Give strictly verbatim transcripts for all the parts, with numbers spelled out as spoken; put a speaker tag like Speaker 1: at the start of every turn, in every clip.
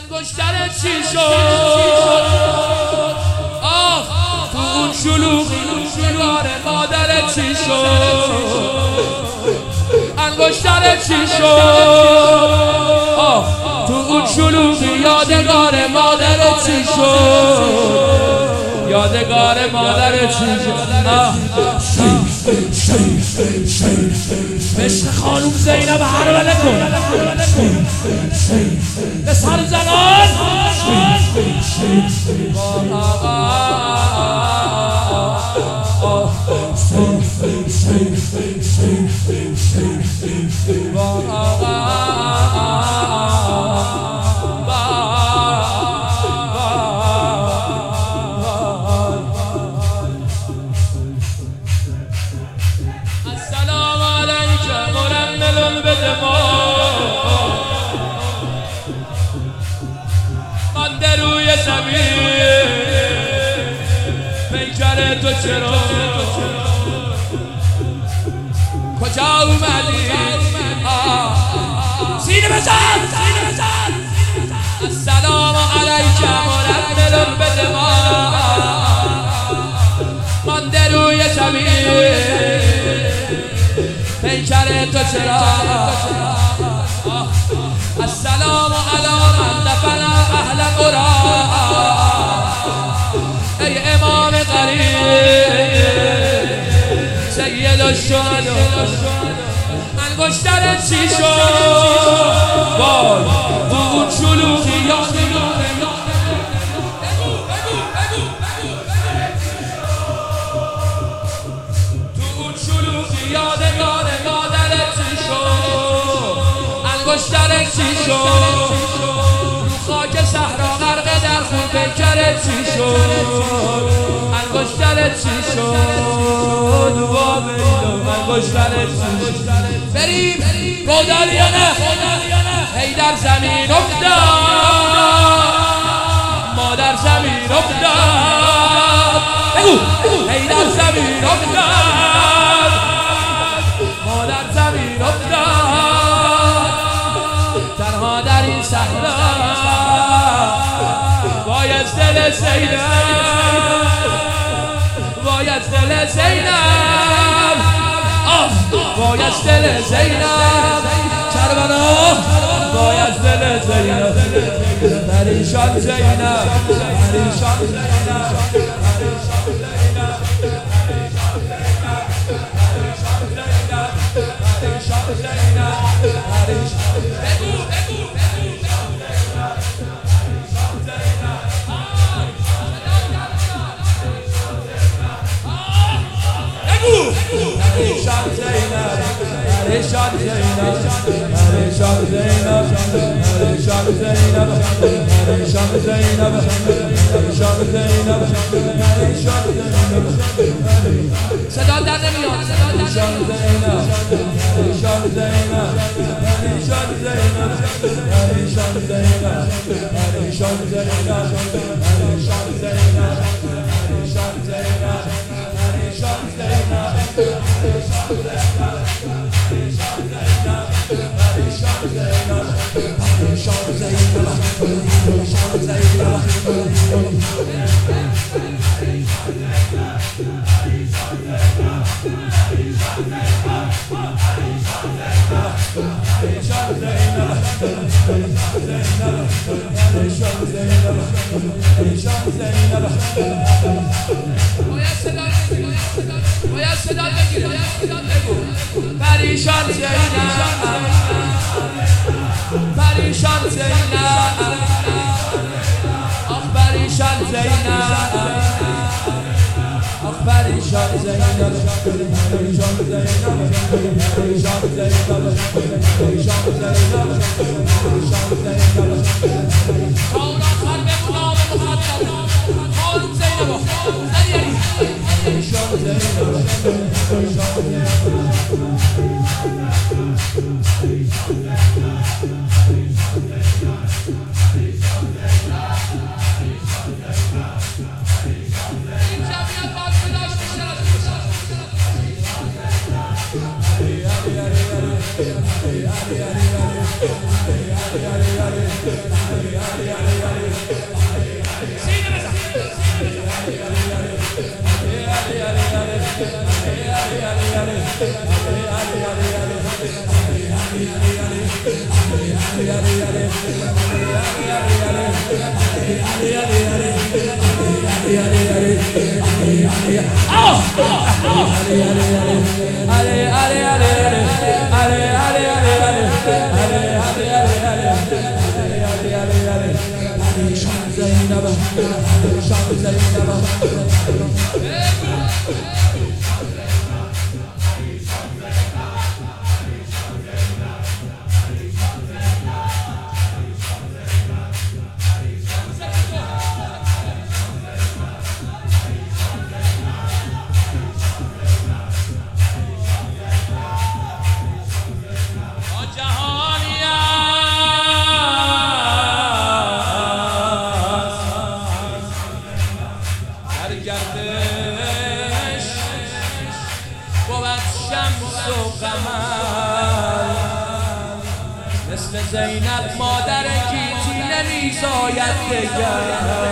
Speaker 1: انگشتر چی شد؟ آه تو اون شلوغی نگار مادر چی شد؟ انگشتر چی شد؟ آه تو اون شلوغی یادگار مادر چی شد؟ یادگار مادر چی شد؟ آه عشق خانوم زینب هرولة کن به سر زنان مانده روی زمین پیکر تو چرا کجا اومدی؟ سینه بزن سینه بزن السلام علیک مرمل بدماء مانده روی زمین پیکر تو چرا السلام علی من دفن اهل قرآن ای امام قریب سید الشهدا انگشتر چی شد؟ وای تو اون شلوغی یادگار تو اون شلوغی یادگار مادر چی شد؟ انگشتر چی شد؟ رو خاک صحرا غرق در خون پیکر چی شد؟ انگشتر چی شد؟ وا بیدو انگشتر چی شد؟ بریم رودال یا نه؟ هی در زمین افتاد ما در زمین افتاد بگو هی در زمین افتاد ما در زمین افتاد تنها در این صحرا باید دل زینب باید دل زینب باید دل زینب کربلا باید دل زینب پریشان زینب پریشان زینب پریشان زینب پریشان زینب پریشان زینب پریشان بگو بگو پریشان زینب پریشان زینب پریشان زینب پریشان زینب پریشان زینب پریشان زینب پریشان زینب صدا در نمیاد پریشان زینب پریشان زینب پریشان زینب پریشان زینب پریشان زینب پریشان زینب پریشان زینب پریشان باید صدا بگیره پریشان زینب پریشان زینب آخ پریشان زینب آخ پریشان زینب پریشان زینب پریشان زینب پریشان زینب پریشان زینب تا آخر به نام مقدس خانم زینب علی پریشان زینب پریشان زینب مثل زینب مادر گیتی نمیزاید دگر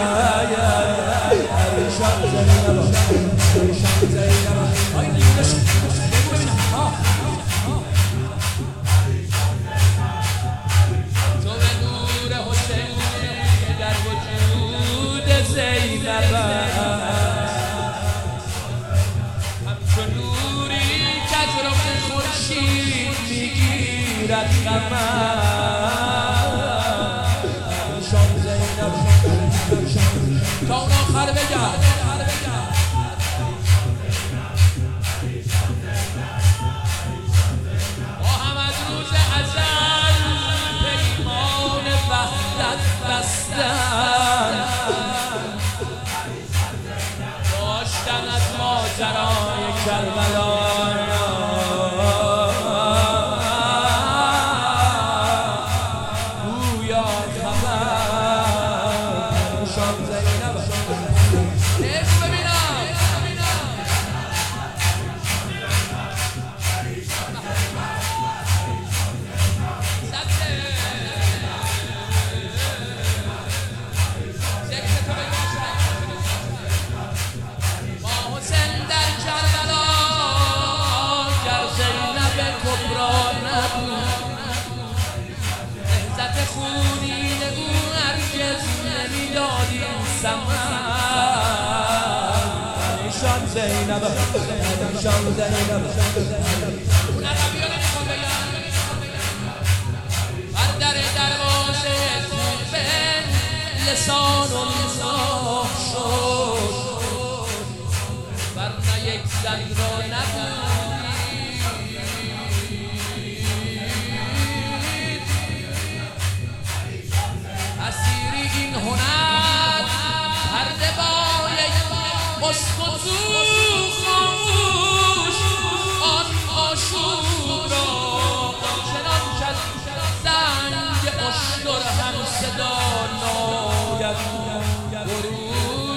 Speaker 1: پریشان زینب پریشان زینب تو به نور حسین در وجود زینب همچون نوری که از رخ خورشید میگیرد قمر تا اون آخر بگم با هم از روز ازل پیمان وحدت بستن داشتن از ماجرای کربلا خونین او هرگز نمیدادیم سمن پریشان زینب پریشان زینب اون عقبی ها نمیخوام بگم بر در دروازه توبن لسان الله شد ورنه یک زن را نبود اسیری این هنر پرده با یک مسکوتو خاموش آن آشوب را چنان کز زنگ اشتر هم صدا ناید برون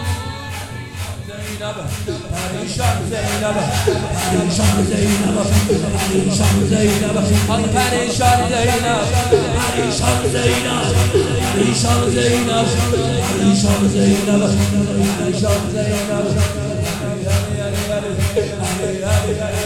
Speaker 1: زینب پریشان زینب پریشان زینب پریشان زینب آن پریشان زینب پریشان زینب پریشان زینب پریشان زینب پریشان زینب